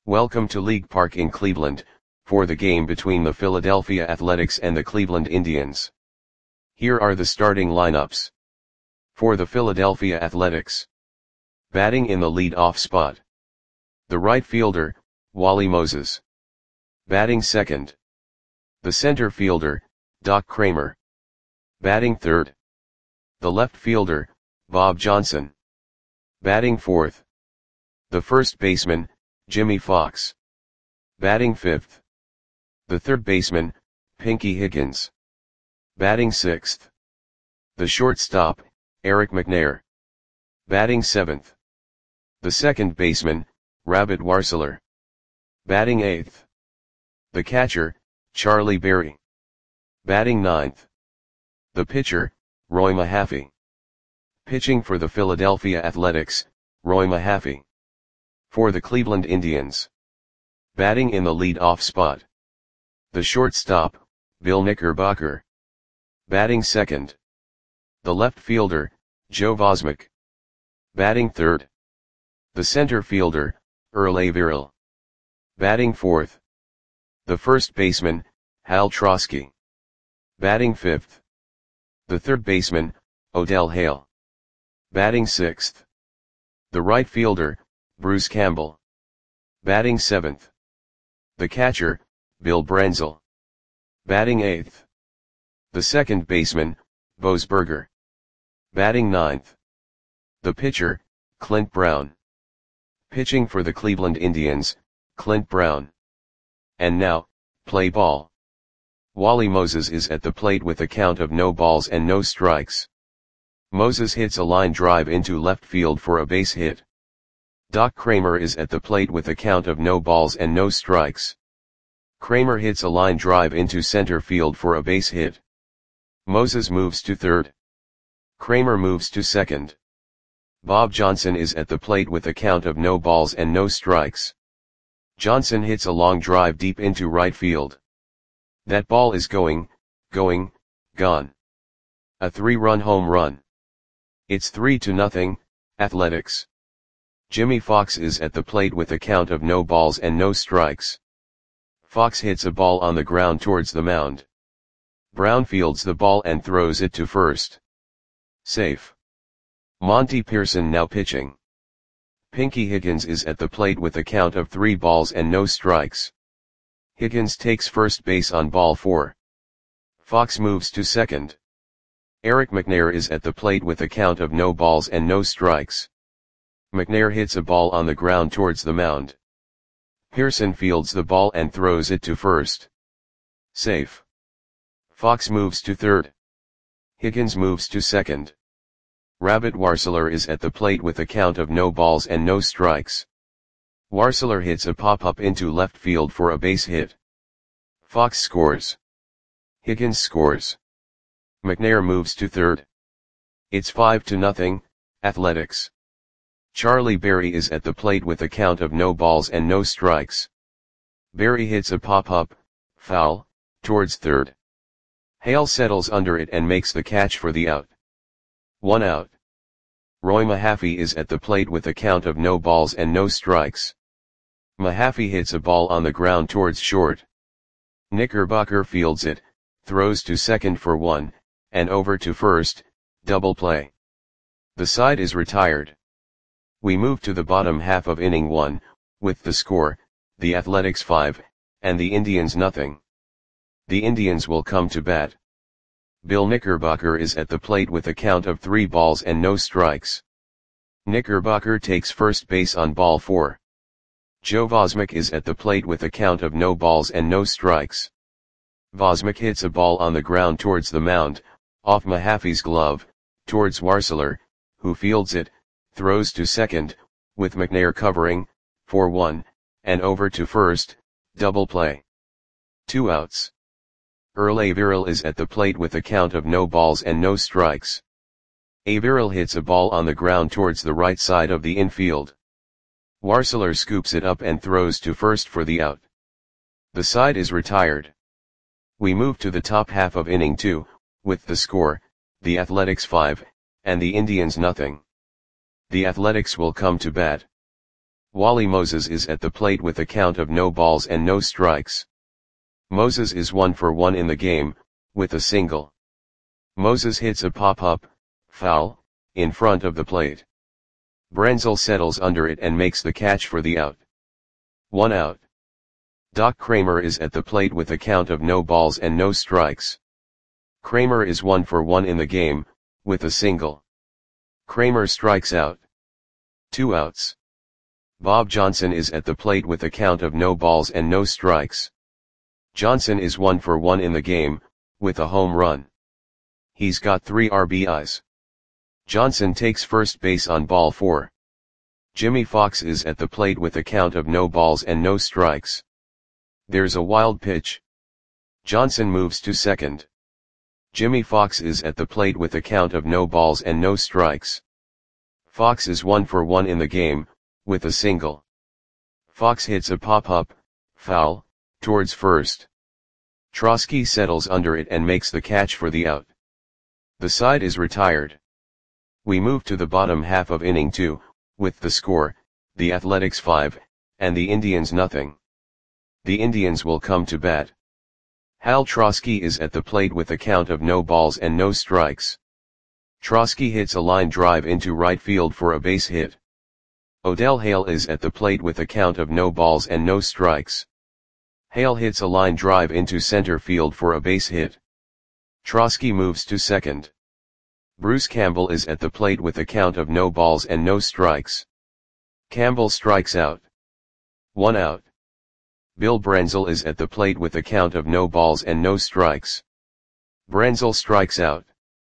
Welcome to League Park in Cleveland, for the game between the Philadelphia Athletics and the Cleveland Indians. Here are the starting lineups. For the Philadelphia Athletics. Batting in the lead-off spot. The right fielder, Wally Moses. Batting second. The center fielder, Doc Cramer. Batting third. The left fielder, Bob Johnson. Batting fourth. The first baseman, Jimmie Foxx. Batting fifth. The third baseman, Pinky Higgins. Batting sixth. The shortstop, Eric McNair. Batting seventh. The second baseman, Rabbit Warseler. Batting eighth. The catcher, Charlie Berry. Batting ninth. The pitcher, Roy Mahaffey. Pitching for the Philadelphia Athletics, Roy Mahaffey. For the Cleveland Indians. Batting in the lead-off spot. The shortstop, Bill Knickerbocker. Batting second. The left fielder, Joe Vosmek. Batting third. The center fielder, Earl Averill. Batting fourth. The first baseman, Hal Trosky. Batting fifth. The third baseman, Odell Hale. Batting sixth. The right fielder, Bruce Campbell. Batting seventh. The catcher, Bill Brenzel. Batting eighth. The second baseman, Bose Berger. Batting ninth. The pitcher, Clint Brown. Pitching for the Cleveland Indians, Clint Brown. And now, play ball. Wally Moses is at the plate with a count of no balls and no strikes. Moses hits a line drive into left field for a base hit. Doc Cramer is at the plate with a count of no balls and no strikes. Cramer hits a line drive into center field for a base hit. Moses moves to third. Cramer moves to second. Bob Johnson is at the plate with a count of no balls and no strikes. Johnson hits a long drive deep into right field. That ball is gone. A 3-run home run. It's 3-0, Athletics. Jimmie Foxx is at the plate with a count of no balls and no strikes. Foxx hits a ball on the ground towards the mound. Brown fields the ball and throws it to first. Safe. Monty Pearson now pitching. Pinky Higgins is at the plate with a count of 3 balls and no strikes. Higgins takes first base on ball 4. Foxx moves to second. Eric McNair is at the plate with a count of no balls and no strikes. McNair hits a ball on the ground towards the mound. Pearson fields the ball and throws it to first. Safe. Foxx moves to third. Higgins moves to second. Rabbit Warseler is at the plate with a count of no balls and no strikes. Warseler hits a pop-up into left field for a base hit. Foxx scores. Higgins scores. McNair moves to third. It's 5-0, Athletics. Charlie Berry is at the plate with a count of no balls and no strikes. Berry hits a pop-up, foul, towards third. Hale settles under it and makes the catch for the out. 1 out. Roy Mahaffey is at the plate with a count of no balls and no strikes. Mahaffey hits a ball on the ground towards short. Knickerbocker fields it, throws to second for 1, and over to first, double play. The side is retired. We move to the bottom half of inning 1, with the score, the Athletics 5, and the Indians nothing. The Indians will come to bat. Bill Knickerbocker is at the plate with a count of 3 balls and no strikes. Knickerbocker takes first base on ball 4. Joe Vosmek is at the plate with a count of no balls and no strikes. Vosmek hits a ball on the ground towards the mound, off Mahaffey's glove, towards Warseler, who fields it, throws to second, with McNair covering, for 1, and over to first, double play. 2 outs. Earl Averill is at the plate with a count of no balls and no strikes. Averill hits a ball on the ground towards the right side of the infield. Warseler scoops it up and throws to first for the out. The side is retired. We move to the top half of inning 2, with the score, the Athletics 5, and the Indians nothing. The Athletics will come to bat. Wally Moses is at the plate with a count of no balls and no strikes. Moses is 1 for 1 in the game, with a single. Moses hits a pop-up, foul, in front of the plate. Brenzel settles under it and makes the catch for the out. 1 out. Doc Kramer is at the plate with a count of no balls and no strikes. Kramer is 1 for 1 in the game, with a single. Kramer strikes out. 2 outs. Bob Johnson is at the plate with a count of no balls and no strikes. Johnson is 1 for 1 in the game, with a home run. He's got 3 RBIs. Johnson takes first base on ball 4. Jimmy Fox is at the plate with a count of no balls and no strikes. There's a wild pitch. Johnson moves to second. Jimmy Fox is at the plate with a count of no balls and no strikes. Fox is 1 for 1 in the game, with a single. Fox hits a pop-up, foul, towards first. Trosky settles under it and makes the catch for the out. The side is retired. We move to the bottom half of inning 2, with the score, the Athletics 5, and the Indians nothing. The Indians will come to bat. Hal Trosky is at the plate with a count of no balls and no strikes. Trosky hits a line drive into right field for a base hit. Odell Hale is at the plate with a count of no balls and no strikes. Hale hits a line drive into center field for a base hit. Trosky moves to second. Bruce Campbell is at the plate with a count of no balls and no strikes. Campbell strikes out. 1 out. Bill Brenzel is at the plate with a count of no balls and no strikes. Brenzel strikes out.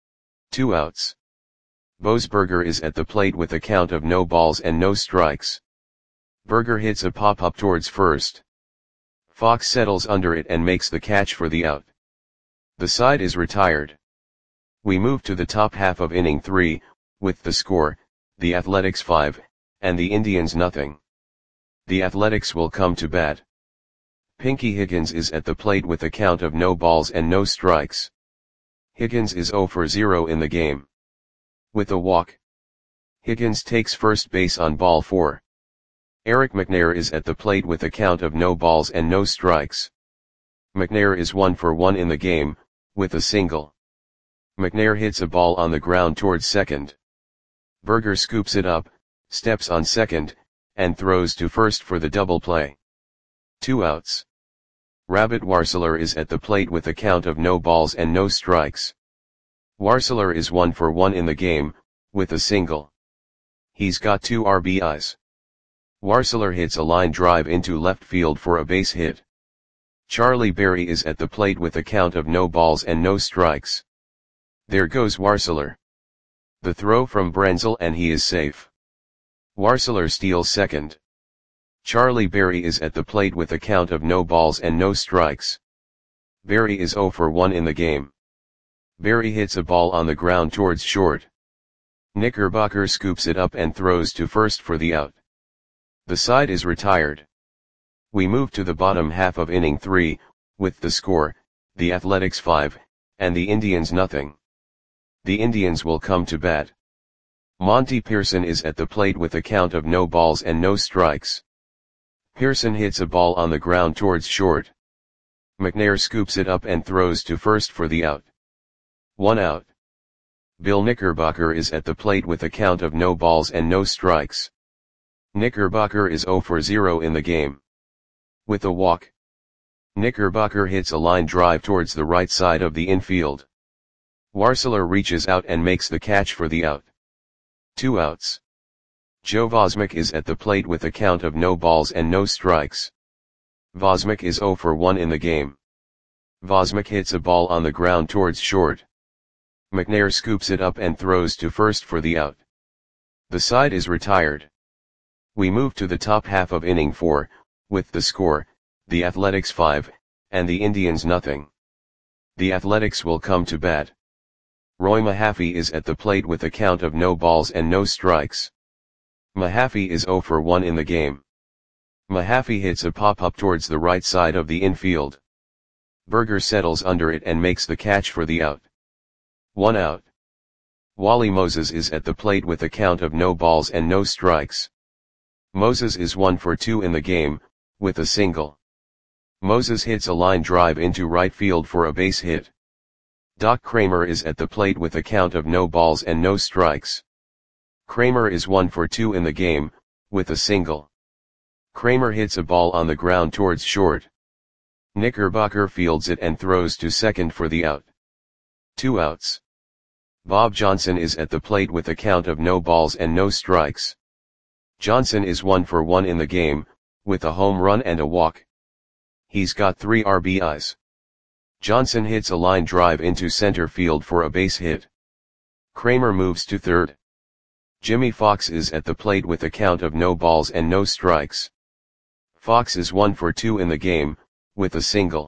2 outs. Boesberger is at the plate with a count of no balls and no strikes. Berger hits a pop-up towards first. Fox settles under it and makes the catch for the out. The side is retired. We move to the top half of inning 3, with the score, the Athletics 5, and the Indians nothing. The Athletics will come to bat. Pinky Higgins is at the plate with a count of no balls and no strikes. Higgins is 0 for 0 in the game. With a walk. Higgins takes first base on ball 4. Eric McNair is at the plate with a count of no balls and no strikes. McNair is 1 for 1 in the game, with a single. McNair hits a ball on the ground towards second. Berger scoops it up, steps on second, and throws to first for the double play. 2 outs. Rabbit Warseler is at the plate with a count of no balls and no strikes. Warseler is 1 for 1 in the game, with a single. He's got 2 RBIs. Warseler hits a line drive into left field for a base hit. Charlie Berry is at the plate with a count of no balls and no strikes. There goes Warseler. The throw from Brenzel and he is safe. Warseler steals second. Charlie Berry is at the plate with a count of no balls and no strikes. Berry is 0 for 1 in the game. Berry hits a ball on the ground towards short. Knickerbocker scoops it up and throws to first for the out. The side is retired. We move to the bottom half of inning 3, with the score, the Athletics 5, and the Indians nothing. The Indians will come to bat. Monty Pearson is at the plate with a count of no balls and no strikes. Pearson hits a ball on the ground towards short. McNair scoops it up and throws to first for the out. 1 out. Bill Knickerbocker is at the plate with a count of no balls and no strikes. Knickerbocker is 0 for 0 in the game. With a walk. Knickerbocker hits a line drive towards the right side of the infield. Warseler reaches out and makes the catch for the out. 2 outs. Joe Vosmick is at the plate with a count of no balls and no strikes. Vosmick is 0 for 1 in the game. Vosmick hits a ball on the ground towards short. McNair scoops it up and throws to first for the out. The side is retired. We move to the top half of inning 4, with the score, the Athletics 5, and the Indians nothing. The Athletics will come to bat. Roy Mahaffey is at the plate with a count of no balls and no strikes. Mahaffey is 0 for 1 in the game. Mahaffey hits a pop-up towards the right side of the infield. Berger settles under it and makes the catch for the out. 1 out. Wally Moses is at the plate with a count of no balls and no strikes. Moses is 1 for 2 in the game, with a single. Moses hits a line drive into right field for a base hit. Doc Kramer is at the plate with a count of no balls and no strikes. Kramer is 1 for 2 in the game, with a single. Kramer hits a ball on the ground towards short. Knickerbocker fields it and throws to second for the out. 2 outs. Bob Johnson is at the plate with a count of no balls and no strikes. Johnson is 1 for 1 in the game, with a home run and a walk. He's got 3 RBIs. Johnson hits a line drive into center field for a base hit. Kramer moves to third. Jimmy Fox is at the plate with a count of no balls and no strikes. Fox is 1 for 2 in the game, with a single.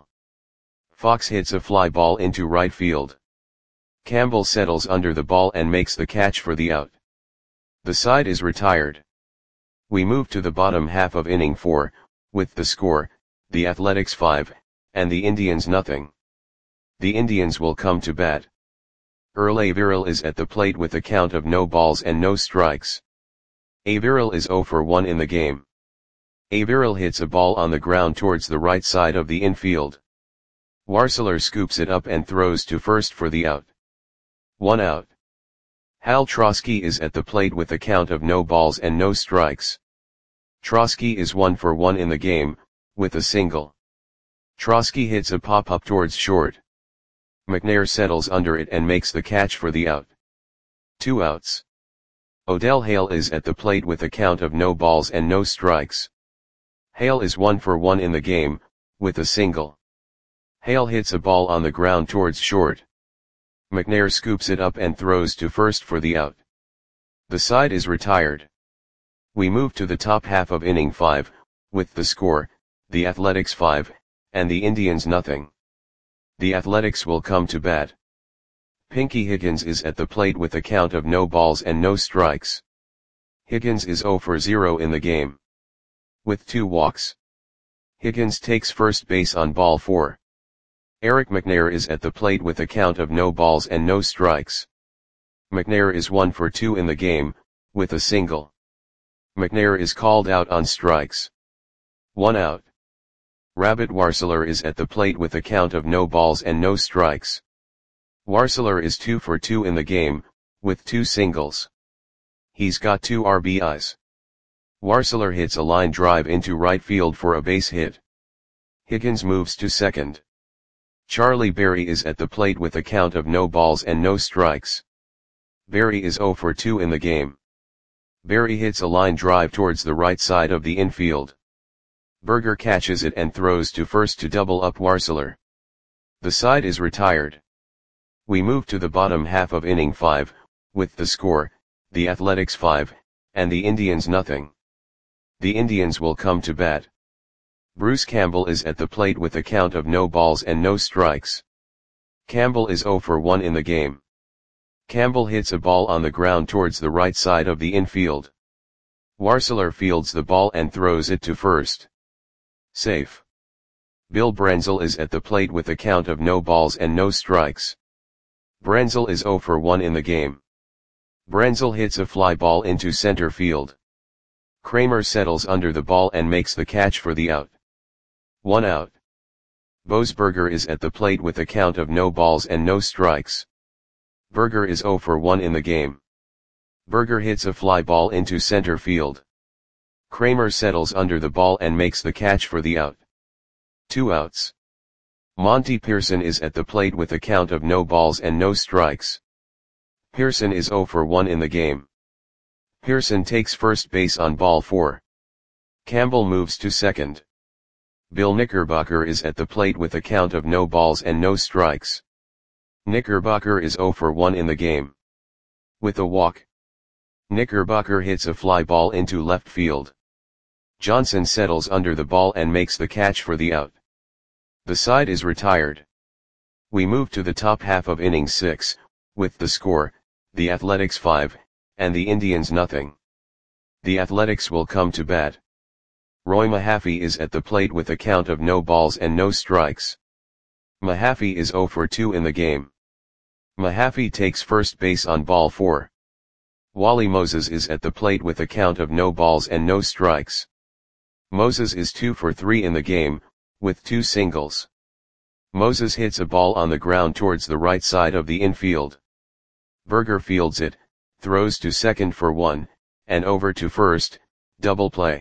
Fox hits a fly ball into right field. Campbell settles under the ball and makes the catch for the out. The side is retired. We move to the bottom half of inning 4, with the score, the Athletics 5, and the Indians nothing. The Indians will come to bat. Earl Averill is at the plate with a count of no balls and no strikes. Averill is 0 for 1 in the game. Averill hits a ball on the ground towards the right side of the infield. Warseler scoops it up and throws to first for the out. 1 out. Hal Trosky is at the plate with a count of no balls and no strikes. Trosky is 1 for 1 in the game, with a single. Trosky hits a pop-up towards short. McNair settles under it and makes the catch for the out. 2 outs. Odell Hale is at the plate with a count of no balls and no strikes. Hale is 1 for 1 in the game, with a single. Hale hits a ball on the ground towards short. McNair scoops it up and throws to first for the out. The side is retired. We move to the top half of inning 5, with the score, the Athletics 5, and the Indians nothing. The Athletics will come to bat. Pinky Higgins is at the plate with a count of no balls and no strikes. Higgins is 0 for 0 in the game. With 2 walks. Higgins takes first base on ball 4. Eric McNair is at the plate with a count of no balls and no strikes. McNair is 1 for 2 in the game, with a single. McNair is called out on strikes. 1 out. Rabbit Warseler is at the plate with a count of no balls and no strikes. Warseler is 2 for 2 in the game, with 2 singles. He's got 2 RBIs. Warseler hits a line drive into right field for a base hit. Higgins moves to second. Charlie Berry is at the plate with a count of no balls and no strikes. Berry is 0 for 2 in the game. Berry hits a line drive towards the right side of the infield. Berger catches it and throws to first to double up Warseler. The side is retired. We move to the bottom half of inning 5, with the score, the Athletics 5, and the Indians nothing. The Indians will come to bat. Bruce Campbell is at the plate with a count of no balls and no strikes. Campbell is 0 for 1 in the game. Campbell hits a ball on the ground towards the right side of the infield. Warseler fields the ball and throws it to first. Safe. Bill Brenzel is at the plate with a count of no balls and no strikes. Brenzel is 0 for 1 in the game. Brenzel hits a fly ball into center field. Kramer settles under the ball and makes the catch for the out. 1 out. Boasberger is at the plate with a count of no balls and no strikes. Berger is 0 for 1 in the game. Berger hits a fly ball into center field. Kramer settles under the ball and makes the catch for the out. 2 outs. Monty Pearson is at the plate with a count of no balls and no strikes. Pearson is 0 for 1 in the game. Pearson takes first base on ball 4. Campbell moves to second. Bill Knickerbocker is at the plate with a count of no balls and no strikes. Knickerbocker is 0 for 1 in the game. With a walk. Knickerbocker hits a fly ball into left field. Johnson settles under the ball and makes the catch for the out. The side is retired. We move to the top half of inning 6, with the score, the Athletics 5, and the Indians nothing. The Athletics will come to bat. Roy Mahaffey is at the plate with a count of no balls and no strikes. Mahaffey is 0 for 2 in the game. Mahaffey takes first base on ball 4. Wally Moses is at the plate with a count of no balls and no strikes. Moses is 2 for 3 in the game, with 2 singles. Moses hits a ball on the ground towards the right side of the infield. Berger fields it, throws to second for 1, and over to first, double play.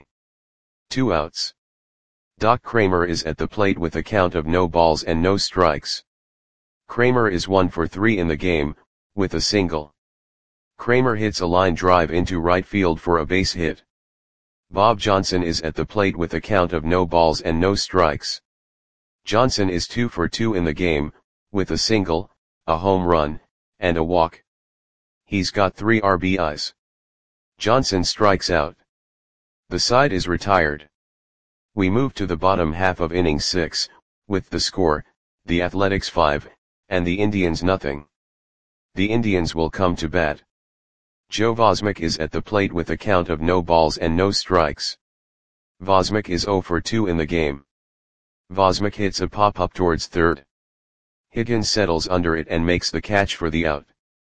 2 outs. Doc Kramer is at the plate with a count of no balls and no strikes. Kramer is 1 for 3 in the game, with a single. Kramer hits a line drive into right field for a base hit. Bob Johnson is at the plate with a count of no balls and no strikes. Johnson is 2 for 2 in the game, with a single, a home run, and a walk. He's got 3 RBIs. Johnson strikes out. The side is retired. We move to the bottom half of inning 6, with the score, the Athletics 5, and the Indians nothing. The Indians will come to bat. Joe Vosmick is at the plate with a count of no balls and no strikes. Vosmick is 0 for 2 in the game. Vosmick hits a pop-up towards third. Higgins settles under it and makes the catch for the out.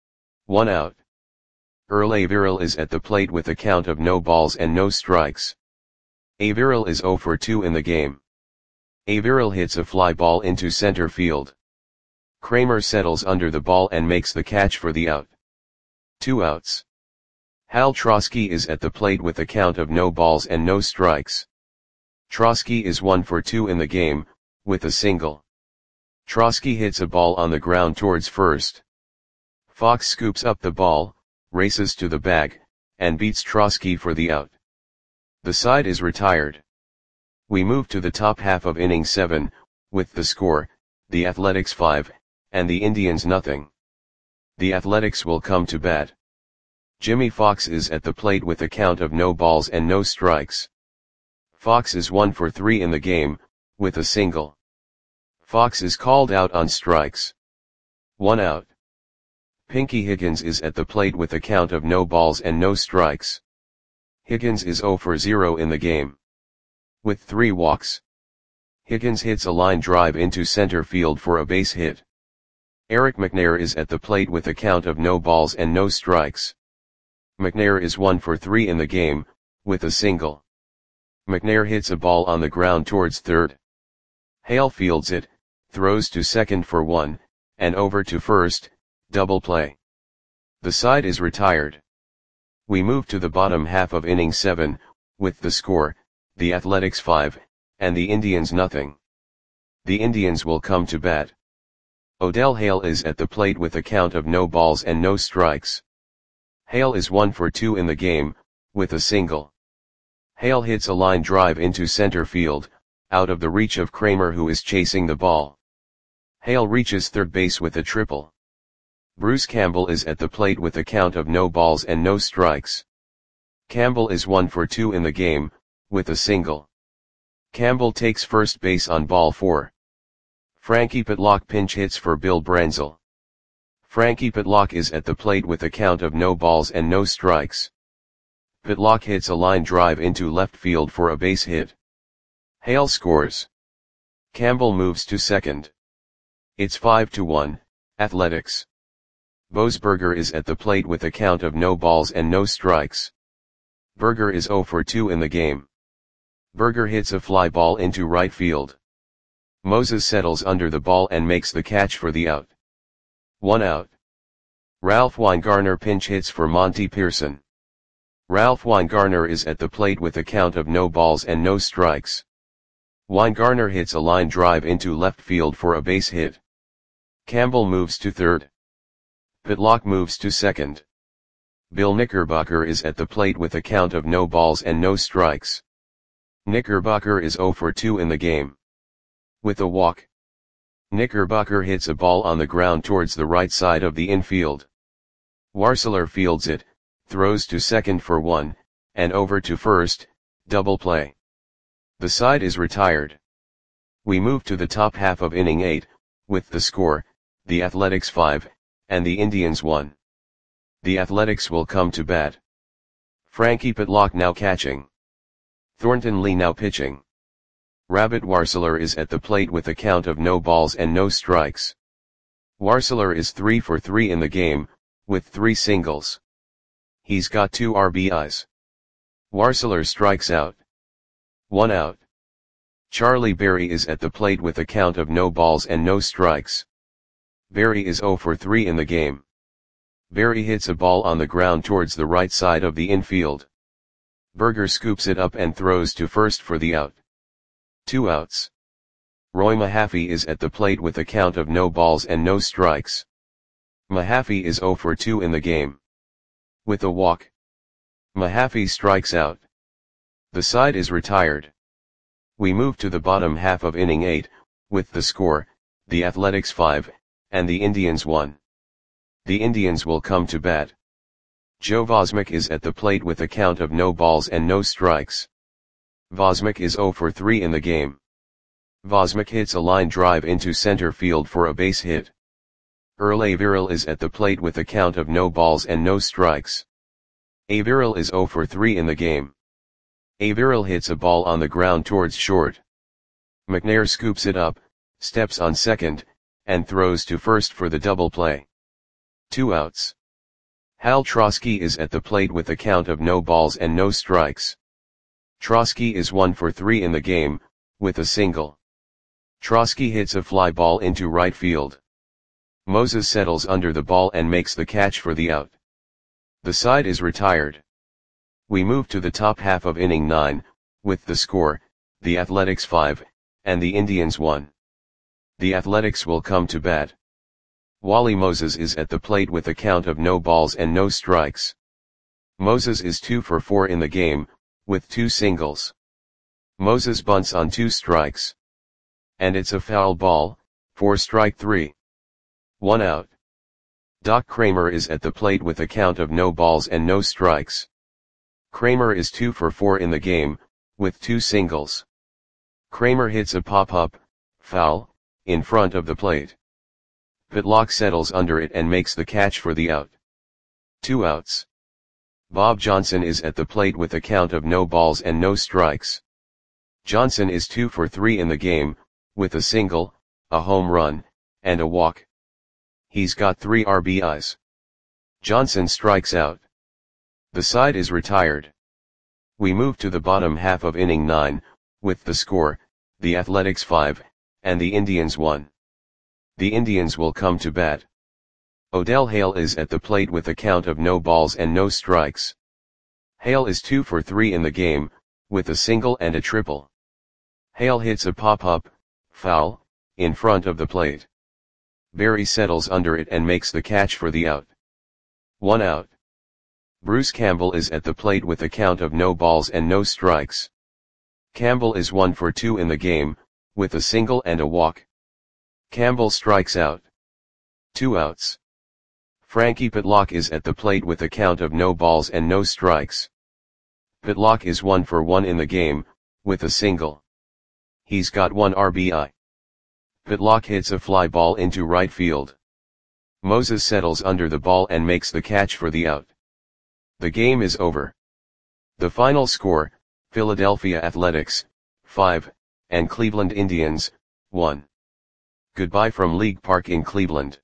1 out. Earl Averill is at the plate with a count of no balls and no strikes. Averill is 0 for 2 in the game. Averill hits a fly ball into center field. Kramer settles under the ball and makes the catch for the out. 2 outs. Hal Trosky is at the plate with a count of no balls and no strikes. Trosky is 1 for 2 in the game, with a single. Trosky hits a ball on the ground towards first. Fox scoops up the ball, races to the bag, and beats Trosky for the out. The side is retired. We move to the top half of inning 7, with the score, the Athletics 5, and the Indians nothing. The Athletics will come to bat. Jimmy Fox is at the plate with a count of no balls and no strikes. Fox is 1 for 3 in the game, with a single. Fox is called out on strikes. 1 out. Pinky Higgins is at the plate with a count of no balls and no strikes. Higgins is 0 for 0 in the game. With 3 walks. Higgins hits a line drive into center field for a base hit. Eric McNair is at the plate with a count of no balls and no strikes. McNair is 1 for 3 in the game, with a single. McNair hits a ball on the ground towards third. Hale fields it, throws to second for 1, and over to first, double play. The side is retired. We move to the bottom half of inning 7, with the score, the Athletics 5, and the Indians nothing. The Indians will come to bat. Odell Hale is at the plate with a count of no balls and no strikes. Hale is 1 for 2 in the game, with a single. Hale hits a line drive into center field, out of the reach of Kramer who is chasing the ball. Hale reaches third base with a triple. Bruce Campbell is at the plate with a count of no balls and no strikes. Campbell is 1 for 2 in the game, with a single. Campbell takes first base on ball 4. Frankie Pitlock pinch hits for Bill Branzel. Frankie Pitlock is at the plate with a count of no balls and no strikes. Pitlock hits a line drive into left field for a base hit. Hale scores. Campbell moves to second. It's 5-1, Athletics. Bosberger is at the plate with a count of no balls and no strikes. Berger is 0 for 2 in the game. Berger hits a fly ball into right field. Moses settles under the ball and makes the catch for the out. 1 out. Ralph Weingarner pinch hits for Monty Pearson. Ralph Weingarner is at the plate with a count of no balls and no strikes. Weingarner hits a line drive into left field for a base hit. Campbell moves to third. Pitlock moves to second. Bill Knickerbocker is at the plate with a count of no balls and no strikes. Knickerbocker is 0 for 2 in the game. With a walk. Knickerbocker hits a ball on the ground towards the right side of the infield. Warseler fields it, throws to second for 1, and over to first, double play. The side is retired. We move to the top half of inning 8, with the score, the Athletics 5, and the Indians 1. The Athletics will come to bat. Frankie Pitlock now catching. Thornton Lee now pitching. Rabbit Warseler is at the plate with a count of no balls and no strikes. Warseler is 3 for 3 in the game, with 3 singles. He's got 2 RBIs. Warseler strikes out. 1 out. Charlie Berry is at the plate with a count of no balls and no strikes. Berry is 0 for 3 in the game. Berry hits a ball on the ground towards the right side of the infield. Berger scoops it up and throws to first for the out. 2 outs. Roy Mahaffey is at the plate with a count of no balls and no strikes. Mahaffey is 0 for 2 in the game. With a walk, Mahaffey strikes out. The side is retired. We move to the bottom half of inning 8, with the score, the Athletics 5, and the Indians 1. The Indians will come to bat. Joe Vosmek is at the plate with a count of no balls and no strikes. Vosmek is 0 for 3 in the game. Vosmek hits a line drive into center field for a base hit. Earl Averill is at the plate with a count of no balls and no strikes. Averill is 0 for 3 in the game. Averill hits a ball on the ground towards short. McNair scoops it up, steps on second, and throws to first for the double play. 2 outs. Hal Trosky is at the plate with a count of no balls and no strikes. Trosky is 1 for 3 in the game, with a single. Trosky hits a fly ball into right field. Moses settles under the ball and makes the catch for the out. The side is retired. We move to the top half of inning 9, with the score, the Athletics 5, and the Indians 1. The Athletics will come to bat. Wally Moses is at the plate with a count of no balls and no strikes. Moses is 2 for 4 in the game, with 2 singles. Moses bunts on 2 strikes. And it's a foul ball, for strike 3. 1 out. Doc Kramer is at the plate with a count of no balls and no strikes. Kramer is 2 for 4 in the game, with 2 singles. Kramer hits a pop-up, foul, in front of the plate. Pitlock settles under it and makes the catch for the out. 2 outs. Bob Johnson is at the plate with a count of no balls and no strikes. Johnson is 2 for 3 in the game, with a single, a home run, and a walk. He's got 3 RBIs. Johnson strikes out. The side is retired. We move to the bottom half of inning 9, with the score, the Athletics 5, and the Indians 1. The Indians will come to bat. Odell Hale is at the plate with a count of no balls and no strikes. Hale is 2 for 3 in the game, with a single and a triple. Hale hits a pop-up, foul, in front of the plate. Berry settles under it and makes the catch for the out. 1 out. Bruce Campbell is at the plate with a count of no balls and no strikes. Campbell is 1 for 2 in the game, with a single and a walk. Campbell strikes out. 2 outs. Frankie Pitlock is at the plate with a count of no balls and no strikes. Pitlock is 1 for 1 in the game, with a single. He's got 1 RBI. Pitlock hits a fly ball into right field. Moses settles under the ball and makes the catch for the out. The game is over. The final score, Philadelphia Athletics, 5, and Cleveland Indians, 1. Goodbye from League Park in Cleveland.